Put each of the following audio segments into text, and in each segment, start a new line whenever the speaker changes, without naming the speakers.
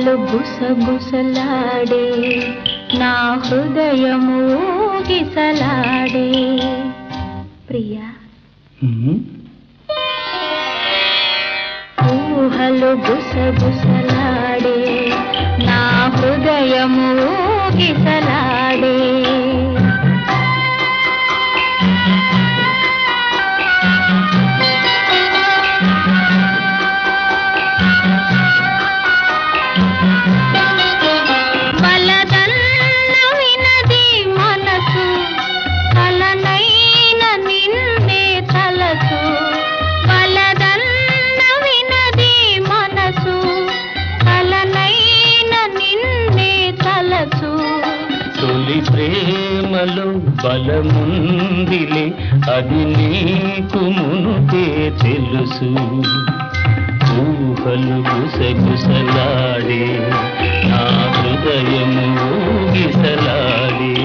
ఊహలు గుసగుసలాడే నా హృదయము గిసలాడే ప్రియా ఊహలు గుసగుసలాడే నా హృదయము గిసలాడే
తొలి ప్రేమలో బలముందిలే అది నీకు మునుపే తెలుసు ఊహలు గుసగుసలాడే నా హృదయము ఊగిసలాడే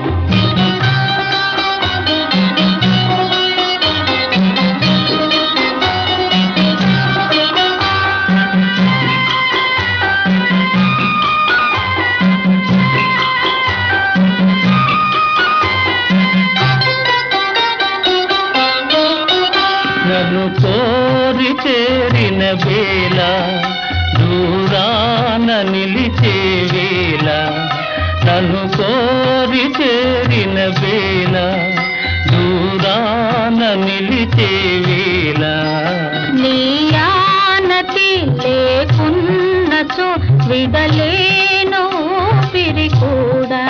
నన్ను కోరి చేరిన వేళ దూరాన నిలిచే వేళ నన్ను కోరి చేరిన వేళ దూరాన నిలిచే వేళ
నీ ఆనతి లేకున్నచో విడలేను పిరి కూడా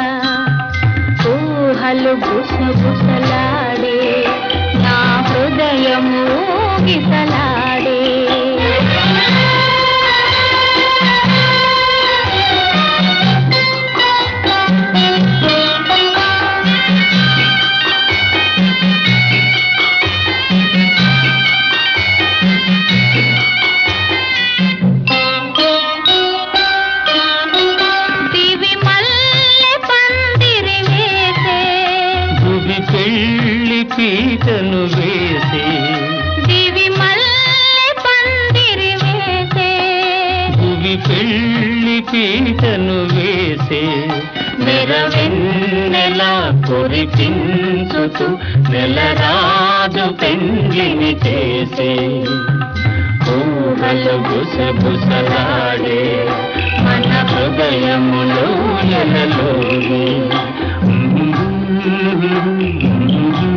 ఊహలు గుసగుసలాడే నా హృదయము గిసలాడే దివి మల్లె పందిరి వేసే
భువి పెళ్ళి పీటను వేసే
దివి మల్లె పందిరి వేసే
భువి పెళ్ళి పీటను వేసే నెరవెన్నెలా కురిపించుతూ నెలరాజు పెండ్లిని చేసే ఊహలు గుసగుసలాడే మన హృదయములో ఎలలోనే